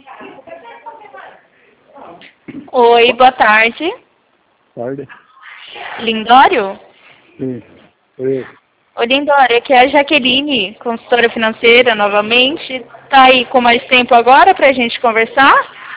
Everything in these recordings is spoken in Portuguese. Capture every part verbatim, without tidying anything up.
Oi, boa tarde. Tarde. Lindório? Sim. Oi. Oi, Lindório, aqui é a Jaqueline, consultora financeira, novamente. Tá aí com mais tempo agora pra gente conversar?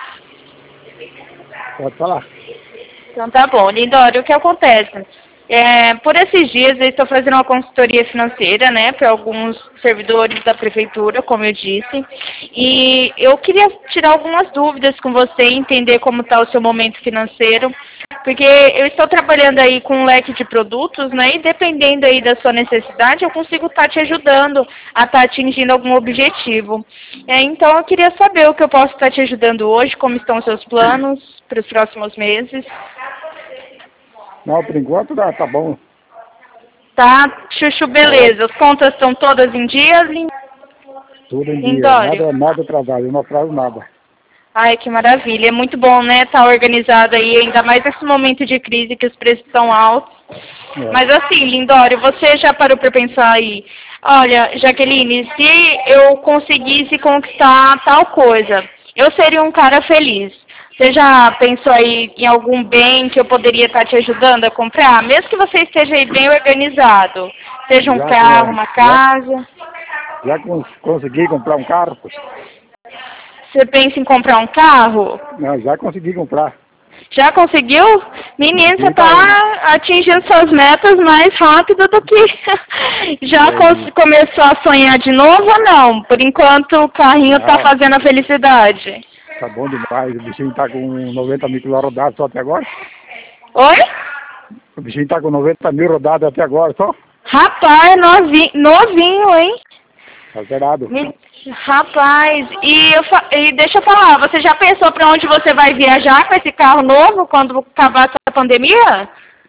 Pode falar. Então tá bom. Lindório, o que acontece? É, por esses dias eu estou fazendo uma consultoria financeira, né, para alguns servidores da prefeitura, como eu disse, e eu queria tirar algumas dúvidas com você, entender como está o seu momento financeiro, porque eu estou trabalhando aí com um leque de produtos, né, e dependendo aí da sua necessidade, eu consigo estar te ajudando a estar atingindo algum objetivo. É, então eu queria saber o que eu posso estar te ajudando hoje, como estão os seus planos para os próximos meses. Não, por enquanto tá, tá bom. Tá, Chuchu, beleza. As contas estão todas em dia, Lin- Tudo em dia. Lindório? Nada, nada atrasado, eu não atraso nada. Ai, que maravilha. É muito bom, né, estar organizado aí, ainda mais nesse momento de crise que os preços estão altos. É. Mas assim, Lindório, você já parou para pensar aí, olha, Jaqueline, se eu conseguisse conquistar tal coisa, eu seria um cara feliz. Você já pensou aí em algum bem que eu poderia estar te ajudando a comprar? Mesmo que você esteja aí bem organizado, seja um Já, carro, é, uma já, casa. já cons consegui comprar um carro, pois. Você pensa em comprar um carro? Não, já consegui comprar. Já conseguiu? Menino, você Consegui, tá, está atingindo suas metas mais rápido do que já é, cons- começou a sonhar de novo ou não? Por enquanto o carrinho está não, fazendo a felicidade. tá bom demais. O bichinho tá com noventa mil quilômetros rodados só até agora. Oi? O bichinho tá com noventa mil rodados até agora só. Rapaz, novinho, novinho, hein? Tá zerado. Me- Rapaz, e, eu fa- e deixa eu falar, você já pensou para onde você vai viajar com esse carro novo quando acabar essa pandemia?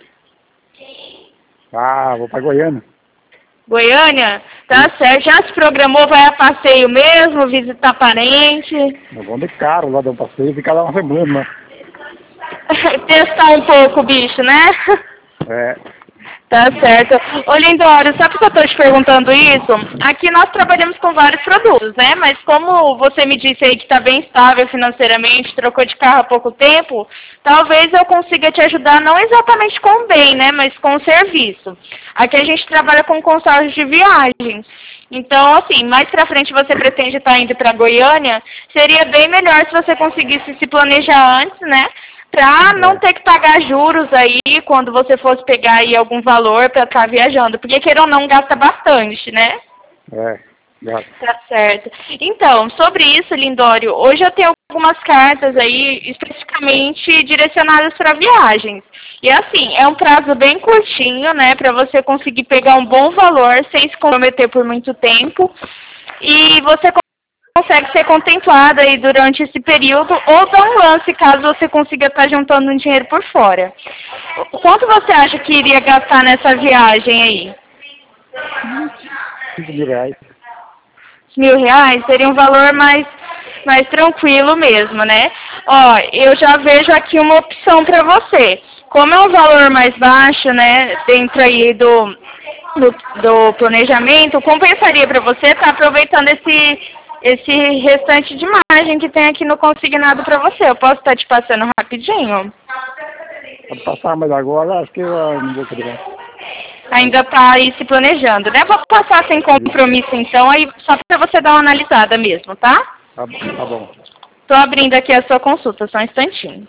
Ah, vou pra Goiânia. Goiânia? Tá certo. Já se programou, vai a passeio mesmo, visitar parente? Nós vamos de carro lá, dar um passeio e ficar lá uma semana, né? Testar um pouco o bicho, né? É. Tá certo. Ô, Lindório, sabe por que eu tô te perguntando isso? Aqui nós trabalhamos com vários produtos, né? Mas como você me disse aí que tá bem estável financeiramente, trocou de carro há pouco tempo, talvez eu consiga te ajudar não exatamente com o bem, né? Mas com o serviço. Aqui a gente trabalha com consórcio de viagens. Então, assim, mais pra frente você pretende estar indo pra Goiânia, seria bem melhor se você conseguisse se planejar antes, né? Pra não É. ter que pagar juros aí quando você fosse pegar aí algum valor pra estar viajando. Porque queira ou não, gasta bastante, né? É, já. Tá certo. Então, sobre isso, Lindório, hoje eu tenho algumas cartas aí especificamente direcionadas para viagens. E assim, é um prazo bem curtinho, né, para você conseguir pegar um bom valor sem se comprometer por muito tempo. E você consegue ser contemplada aí durante esse período ou dar um lance caso você consiga estar juntando um dinheiro por fora. Quanto você acha que iria gastar nessa viagem aí? Cinco mil reais. Mil reais seria um valor mais, mais tranquilo mesmo, né? Ó, eu já vejo aqui uma opção para você. Como é um valor mais baixo, né, dentro aí do, do, do planejamento, compensaria para você estar aproveitando esse, esse restante de margem que tem aqui no consignado para você. Eu posso estar te passando rapidinho? Pode passar, mas agora acho que eu ah, não vou poder mais. Ainda está aí se planejando, né? Vou passar sem compromisso então, aí só para você dar uma analisada mesmo, tá? Tá, bom, tá bom. Tô abrindo aqui a sua consulta, só um instantinho.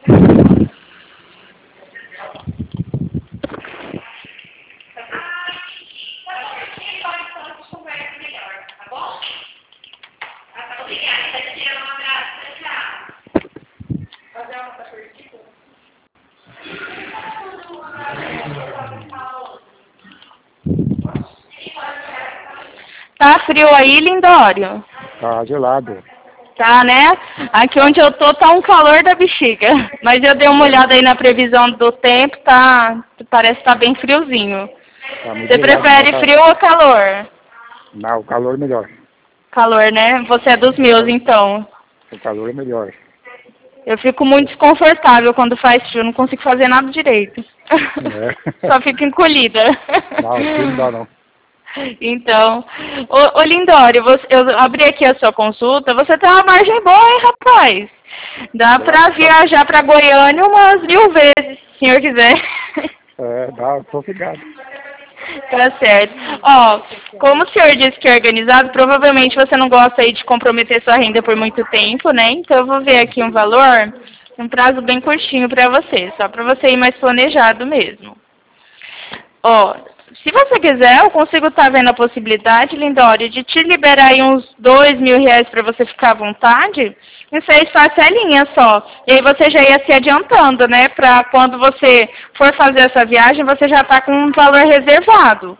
Tá frio aí, Lindório? Tá gelado. Tá, né? Aqui onde eu tô tá um calor da bexiga. Mas eu dei uma olhada aí na previsão do tempo, tá, parece que tá bem friozinho. Tá muito Você gelado, prefere tá... frio ou calor? Não, o calor é melhor. Calor, né? Você é dos meus, então. O calor é melhor. Eu fico muito desconfortável quando faz frio, não consigo fazer nada direito. É. Só fico encolhida. Não, frio não dá não. Então, ô, ô Lindório, você, eu abri aqui a sua consulta, você tem uma margem boa, hein, rapaz? Dá pra viajar pra Goiânia umas mil vezes, se o senhor quiser. É, dá, tô ligado. Tá certo. Ó, como o senhor disse que é organizado, provavelmente você não gosta aí de comprometer sua renda por muito tempo, né? Então eu vou ver aqui um valor, um prazo bem curtinho pra você, só pra você ir mais planejado mesmo. Ó, se você quiser, eu consigo estar vendo a possibilidade, Lindório, de te liberar aí uns dois mil reais para você ficar à vontade, em seis parcelinhas só. E aí você já ia se adiantando, né? Para quando você for fazer essa viagem, você já está com um valor reservado.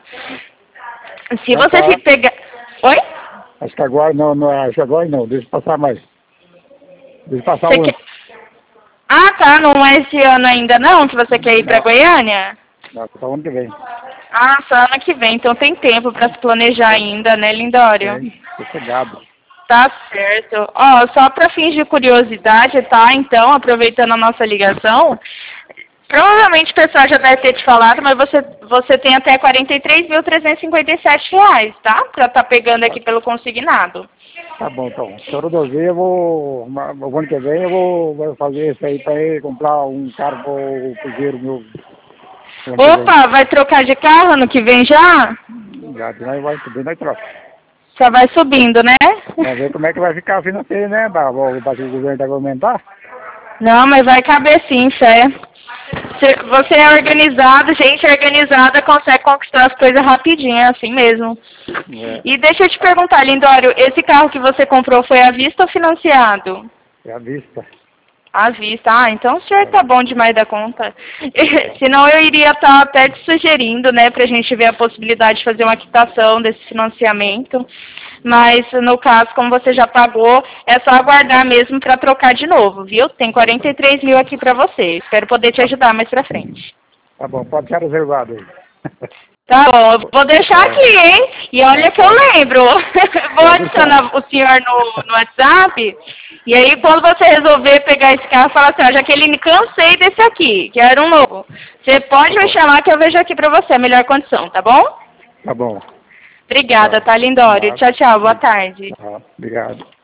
Se Já você tá. pegar... Oi? Acho que agora não, não acho que agora não, deixa passar mais. Deixa passar Você um. quer... Ah, tá, não é esse ano ainda não que você quer ir para Goiânia? Não, só ano que vem. Ah, só ano que vem, então tem tempo para se planejar ainda, né, Lindório? Tem, sossegado. Tá certo. Ó, só para fins de curiosidade, tá? Então, aproveitando a nossa ligação, provavelmente o pessoal já deve ter te falado, mas você, você tem até quarenta e três mil trezentos e cinquenta e sete reais, tá? Pra tá pegando aqui pelo consignado. Tá bom, então. Se eu resolver, eu vou, o ano que vem eu vou, vou fazer isso aí para ir comprar um carro pro Cruzeiro meu. Opa, vai trocar de carro ano que vem já? Já, nós vai subir, nós troca. Só vai subindo, né? Vamos ver como é que vai ficar a financeira, né? Da, o governo vai aumentar. Não, mas vai caber sim, fé. Você é organizado, gente organizada consegue conquistar as coisas rapidinho, é assim mesmo. É. E deixa eu te perguntar, Lindório, esse carro que você comprou foi à vista ou financiado? É à vista. À vista. Ah, então o senhor tá bom demais da conta. Senão eu iria estar tá até te sugerindo, né, pra gente ver a possibilidade de fazer uma quitação desse financiamento. Mas, no caso, como você já pagou, é só aguardar mesmo para trocar de novo, viu? Tem quarenta e três mil aqui para você. Espero poder te ajudar mais para frente. Tá bom, pode ficar reservado aí. Tá bom, eu vou deixar aqui, hein? E olha que eu lembro. Vou adicionar o senhor no, no WhatsApp. E aí, quando você resolver pegar esse carro, fala assim, ó, Jaqueline, cansei desse aqui, quero um novo. Você pode me chamar que eu vejo aqui para você a melhor condição, tá bom? Tá bom. Obrigada, tá, Lindório? Tchau, tchau, boa tarde. Tá, obrigado.